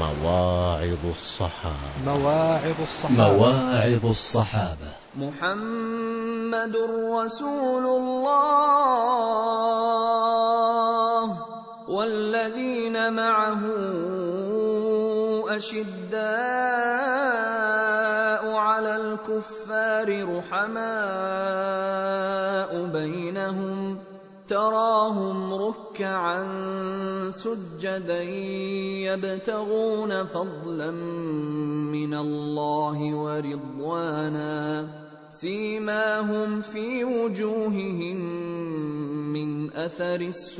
مواعظ الصحابة. مواعظ الصحابة. محمد رسول الله والذين معه أشداء على الكفار رحماء بينهم تراهم ركعا سجدا يبتغون فضلا من الله ورضوانا سيماهم في وجوههم من أثر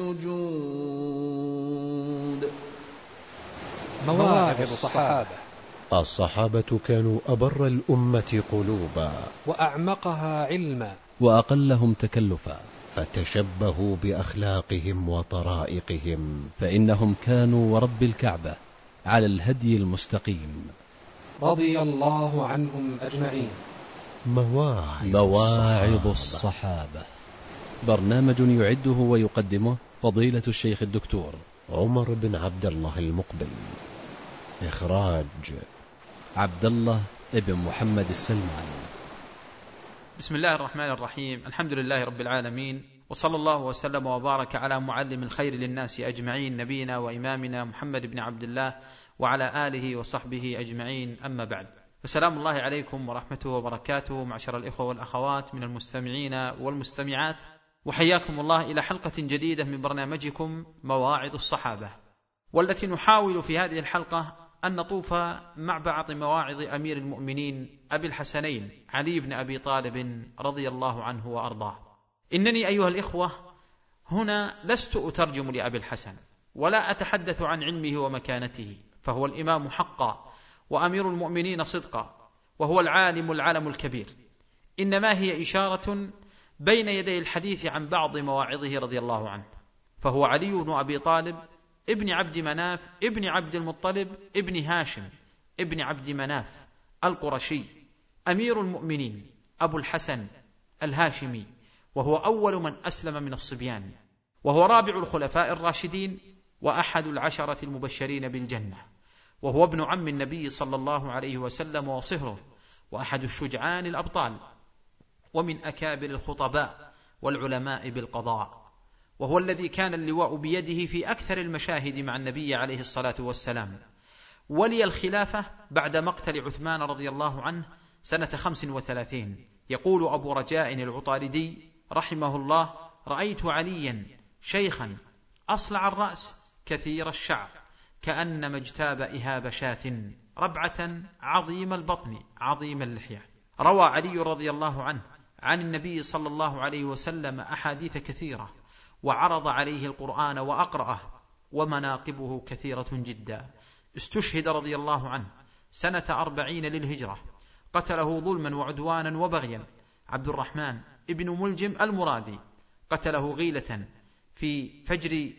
السجود. مواعظ الصحابة. الصحابة كانوا أبر الأمة قلوبا وأعمقها علما وأقلهم تكلفا، فتشبهوا بأخلاقهم وطرائقهم، فإنهم كانوا ورب الكعبة على الهدي المستقيم، رضي الله عنهم أجمعين. مواعظ الصحابة، برنامج يعده ويقدمه فضيلة الشيخ الدكتور عمر بن عبد الله المقبل. إخراج عبد الله ابن محمد السلمان. بسم الله الرحمن الرحيم. الحمد لله رب العالمين، وصلى الله وسلم وبارك على معلم الخير للناس أجمعين، نبينا وإمامنا محمد بن عبد الله وعلى آله وصحبه أجمعين، أما بعد، فسلام الله عليكم ورحمته وبركاته معشر الإخوة والأخوات من المستمعين والمستمعات، وحياكم الله إلى حلقة جديدة من برنامجكم مواعظ الصحابة، والتي نحاول في هذه الحلقة أن نطوف مع بعض مواعظ أمير المؤمنين أبي الحسنين علي بن أبي طالب رضي الله عنه وأرضاه. إنني أيها الإخوة هنا لست أترجم لأبي الحسن ولا أتحدث عن علمه ومكانته، فهو الإمام حقا وأمير المؤمنين صدقا، وهو العالم العلم الكبير، إنما هي إشارة بين يدي الحديث عن بعض مواعظه رضي الله عنه. فهو علي بن أبي طالب ابن عبد مناف ابن عبد المطلب ابن هاشم ابن عبد مناف القرشي، أمير المؤمنين أبو الحسن الهاشمي، وهو أول من أسلم من الصبيان، وهو رابع الخلفاء الراشدين وأحد العشرة المبشرين بالجنة، وهو ابن عم النبي صلى الله عليه وسلم وصهره، وأحد الشجعان الأبطال، ومن أكابر الخطباء والعلماء بالقضاء، وهو الذي كان اللواء بيده في أكثر المشاهد مع النبي عليه الصلاة والسلام، ولي الخلافة بعد مقتل عثمان رضي الله عنه سنة 35. يقول أبو رجاء العطاردي رحمه الله: رأيت عليا شيخا أصلع الرأس كثير الشعر كأنما اجتاب إهاب شاة، ربعة عظيم البطن عظيم اللحية. روى علي رضي الله عنه عن النبي صلى الله عليه وسلم أحاديث كثيرة، وعرض عليه القرآن وأقرأه، ومناقبه كثيرة جدا. استشهد رضي الله عنه سنة 40 للهجرة، قتله ظلما وعدوانا وبغيا عبد الرحمن ابن ملجم المرادي، قتله غيلة في فجر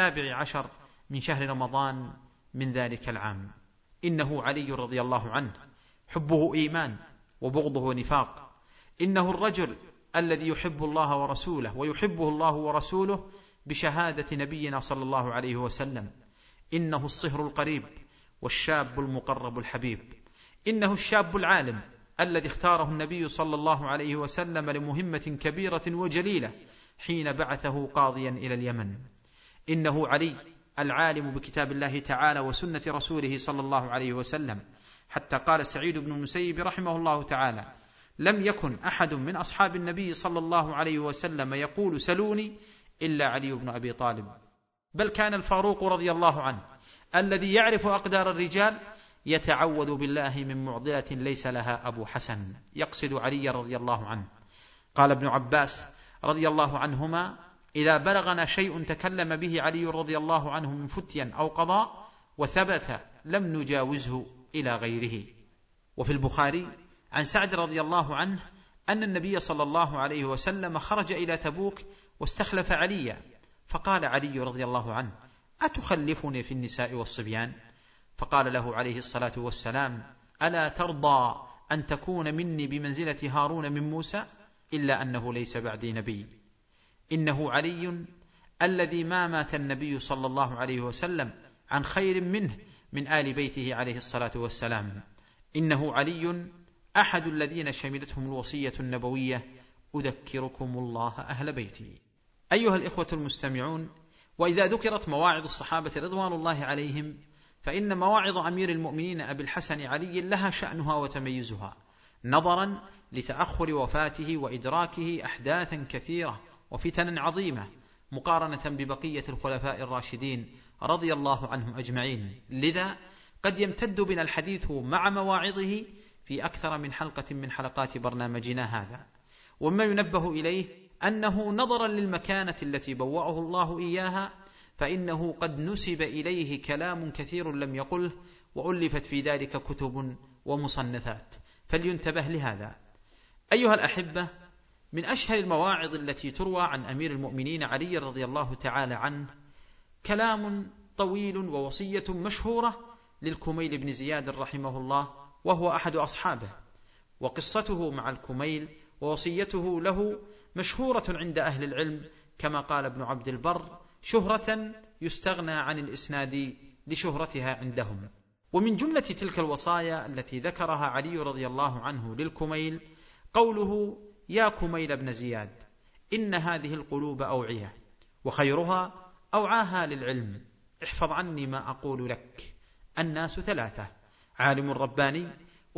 17 من شهر رمضان من ذلك العام. إنه علي رضي الله عنه حبه إيمان وبغضه نفاق، إنه الرجل الذي يحب الله ورسوله ويحبه الله ورسوله بشهادة نبينا صلى الله عليه وسلم، إنه الصهر القريب والشاب المقرب الحبيب، إنه الشاب العالم الذي اختاره النبي صلى الله عليه وسلم لمهمة كبيرة وجليلة حين بعثه قاضيا إلى اليمن. إنه علي العالم بكتاب الله تعالى وسنة رسوله صلى الله عليه وسلم، حتى قال سعيد بن المسيب رحمه الله تعالى: لم يكن أحد من أصحاب النبي صلى الله عليه وسلم يقول سلوني إلا علي بن أبي طالب، بل كان الفاروق رضي الله عنه الذي يعرف أقدار الرجال يتعوذ بالله من معضلة ليس لها أبو حسن، يقصد علي رضي الله عنه. قال ابن عباس رضي الله عنهما: إذا بلغنا شيء تكلم به علي رضي الله عنه من فتيا أو قضاء وثبت لم نجاوزه إلى غيره. وفي البخاري عن سعد رضي الله عنه أن النبي صلى الله عليه وسلم خرج إلى تبوك واستخلف عليا، فقال علي رضي الله عنه: أتخلفني في النساء والصبيان؟ فقال له عليه الصلاة والسلام: ألا ترضى أن تكون مني بمنزلة هارون من موسى؟ إلا أنه ليس بعدي نبي. إنه علي الذي ما مات النبي صلى الله عليه وسلم عن خير منه من آل بيته عليه الصلاة والسلام. إنه علي أحد الذين شملتهم الوصية النبوية: أذكركم الله أهل بيتي. أيها الإخوة المستمعون، وإذا ذكرت مواعظ الصحابة رضوان الله عليهم، فإن مواعظ أمير المؤمنين أبي الحسن علي لها شأنها وتميزها، نظرا لتأخر وفاته وإدراكه أحداثا كثيرة وفتنا عظيمة مقارنة ببقية الخلفاء الراشدين رضي الله عنهم أجمعين. لذا قد يمتد بنا الحديث مع مواعظه في أكثر من حلقة من حلقات برنامجنا هذا. وما ينبه إليه أنه نظرا للمكانة التي بوأه الله إياها، فإنه قد نسب إليه كلام كثير لم يقله، وألفت في ذلك كتب ومصنفات، فلينتبه لهذا. أيها الأحبة، من أشهر المواعظ التي تروى عن أمير المؤمنين علي رضي الله تعالى عنه كلام طويل ووصية مشهورة للكميل بن زياد رحمه الله، وهو أحد أصحابه، وقصته مع الكميل ووصيته له مشهورة عند أهل العلم، كما قال ابن عبد البر: شهرة يستغنى عن الإسناد لشهرتها عندهم. ومن جملة تلك الوصايا التي ذكرها علي رضي الله عنه للكميل قوله: يا كميل بن زياد، إن هذه القلوب أوعية، وخيرها أوعاها للعلم، احفظ عني ما أقول لك. الناس ثلاثة: عالم رباني،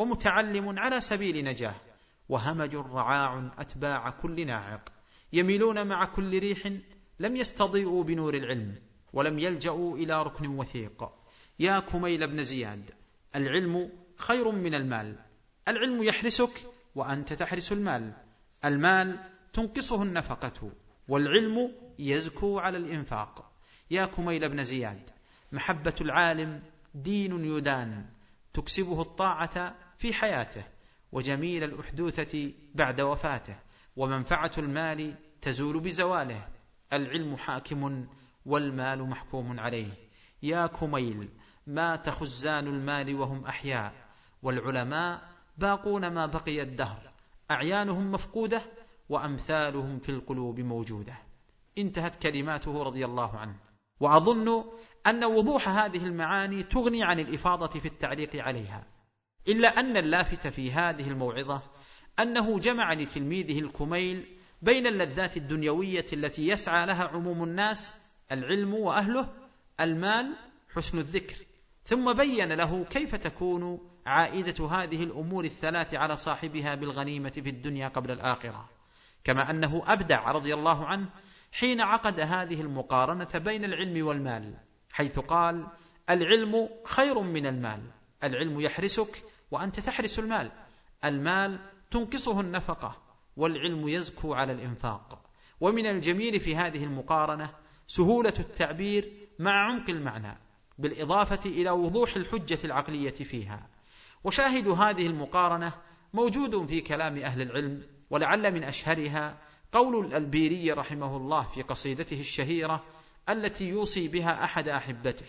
ومتعلم على سبيل نجاه، وهمج رعاع أتباع كل ناعق، يميلون مع كل ريح، لم يستضيئوا بنور العلم، ولم يلجأوا إلى ركن وثيق. يا كميل بن زياد، العلم خير من المال، العلم يحرسك وأنت تحرس المال، المال تنقصه النفقة، والعلم يزكو على الإنفاق. يا كميل بن زياد، محبة العالم دين يدان، تكسبه الطاعة في حياته، وجميل الأحدوثة بعد وفاته، ومنفعة المال تزول بزواله، العلم حاكم والمال محكوم عليه. يا كميل، مات خزان المال وهم أحياء، والعلماء باقون ما بقي الدهر، أعيانهم مفقودة وأمثالهم في القلوب موجودة. انتهت كلماته رضي الله عنه. وأظن أن وضوح هذه المعاني تغني عن الإفاضة في التعليق عليها، إلا أن اللافت في هذه الموعظة أنه جمع لتلميذه الكميل بين اللذات الدنيوية التي يسعى لها عموم الناس: العلم وأهله، المال، حسن الذكر، ثم بين له كيف تكون عائدة هذه الأمور الثلاث على صاحبها بالغنيمة في الدنيا قبل الآخرة. كما أنه أبدع رضي الله عنه حين عقد هذه المقارنة بين العلم والمال، حيث قال: العلم خير من المال، العلم يحرسك وأنت تحرس المال، المال تنقصه النفقة، والعلم يزكو على الإنفاق. ومن الجميل في هذه المقارنة سهولة التعبير مع عمق المعنى، بالإضافة إلى وضوح الحجة العقلية فيها. وشاهد هذه المقارنة موجود في كلام أهل العلم، ولعل من أشهرها قول الألبيري رحمه الله في قصيدته الشهيرة التي يوصي بها أحد أحبته: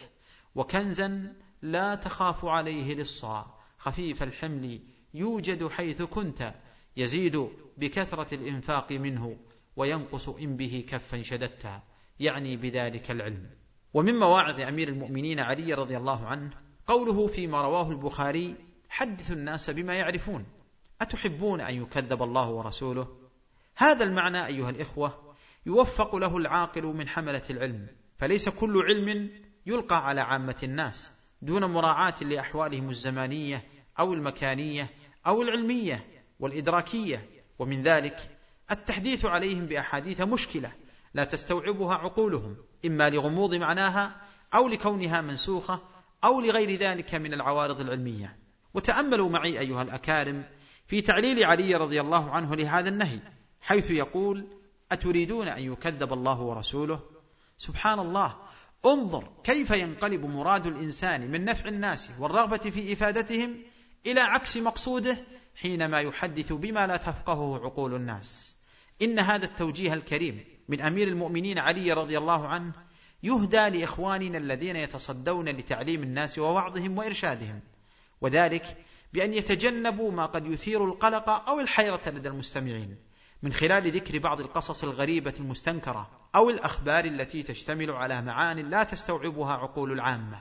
وكنزا لا تخاف عليه للصا، خفيف الحمل يوجد حيث كنت، يزيد بكثرة الإنفاق منه، وينقص إن به كفا شددت، يعني بذلك العلم. ومن مواعظ أمير المؤمنين علي رضي الله عنه قوله فيما رواه البخاري: حدثوا الناس بما يعرفون، أتحبون أن يكذب الله ورسوله؟ هذا المعنى أيها الإخوة يوفق له العاقل من حملة العلم، فليس كل علم يلقى على عامة الناس دون مراعاة لأحوالهم الزمانية أو المكانية أو العلمية والإدراكية، ومن ذلك التحديث عليهم بأحاديث مشكلة لا تستوعبها عقولهم، إما لغموض معناها أو لكونها منسوخة أو لغير ذلك من العوارض العلمية. وتأملوا معي أيها الأكارم في تعليل علي رضي الله عنه لهذا النهي، حيث يقول: أتريدون أن يكذب الله ورسوله؟ سبحان الله، انظر كيف ينقلب مراد الإنسان من نفع الناس والرغبة في إفادتهم إلى عكس مقصوده حينما يحدث بما لا تفقهه عقول الناس. إن هذا التوجيه الكريم من أمير المؤمنين علي رضي الله عنه يهدى لإخواننا الذين يتصدون لتعليم الناس ووعظهم وإرشادهم، وذلك بأن يتجنبوا ما قد يثير القلق أو الحيرة لدى المستمعين من خلال ذكر بعض القصص الغريبة المستنكرة أو الأخبار التي تشتمل على معان لا تستوعبها عقول العامة.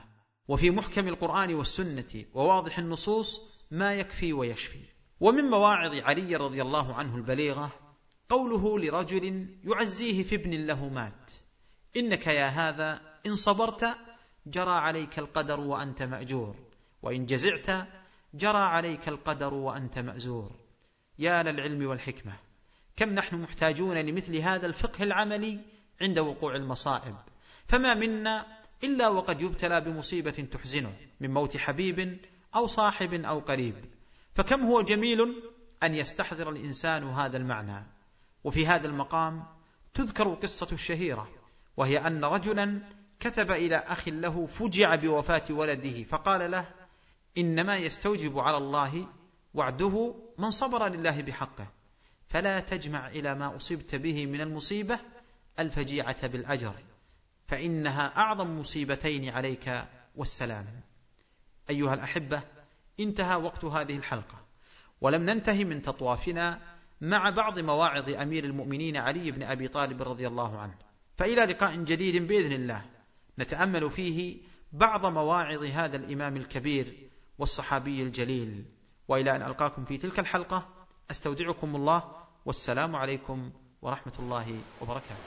وفي محكم القرآن والسنة وواضح النصوص ما يكفي ويشفي. ومن مواعظ علي رضي الله عنه البليغة قوله لرجل يعزيه في ابن له مات: إنك يا هذا إن صبرت جرى عليك القدر وأنت مأجور، وإن جزعت جرى عليك القدر وأنت مأزور. يا للعلم والحكمة، كم نحن محتاجون لمثل هذا الفقه العملي عند وقوع المصائب. فما منا إلا وقد يبتلى بمصيبة تحزنه من موت حبيب أو صاحب أو قريب، فكم هو جميل أن يستحضر الإنسان هذا المعنى. وفي هذا المقام تذكر القصة الشهيرة، وهي أن رجلا كتب إلى أخ له فجع بوفاة ولده، فقال له: إنما يستوجب على الله وعده من صبر لله بحقه، فلا تجمع إلى ما أصبت به من المصيبة الفجيعة بالأجر، فإنها أعظم مصيبتين عليك والسلام. أيها الأحبة، انتهى وقت هذه الحلقة، ولم ننتهي من تطوافنا مع بعض مواعظ أمير المؤمنين علي بن أبي طالب رضي الله عنه، فإلى لقاء جديد بإذن الله نتأمل فيه بعض مواعظ هذا الإمام الكبير والصحابي الجليل. وإلى أن ألقاكم في تلك الحلقة أستودعكم الله، والسلام عليكم ورحمة الله وبركاته.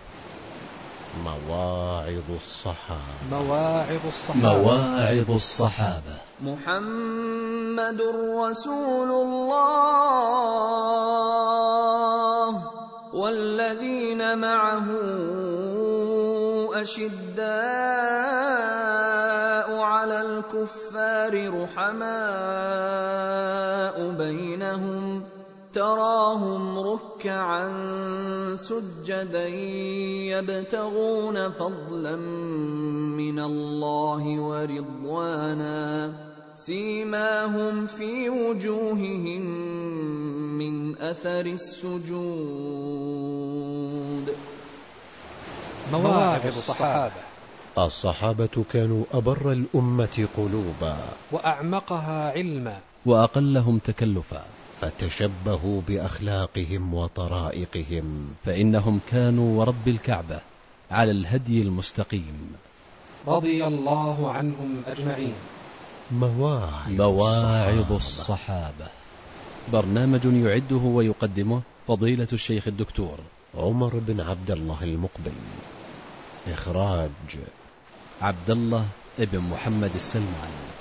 مواعظ الصحابة. مواعظ الصحابة. محمد رسول الله والذين معه أشداء على الكفار رحماء بينهم تراهم ركعا سجدا يبتغون فضلا من الله ورضوانا سيماهم في وجوههم من أثر السجود. مواعظ الصحابة. الصحابة كانوا أبر الأمة قلوبا وأعمقها علما وأقلهم تكلفا، فتشبهوا بأخلاقهم وطرائقهم، فإنهم كانوا ورب الكعبة على الهدي المستقيم رضي الله عنهم أجمعين. مواعظ الصحابة، برنامج يعده ويقدمه فضيلة الشيخ الدكتور عمر بن عبد الله المقبل. إخراج عبد الله ابن محمد السلمان.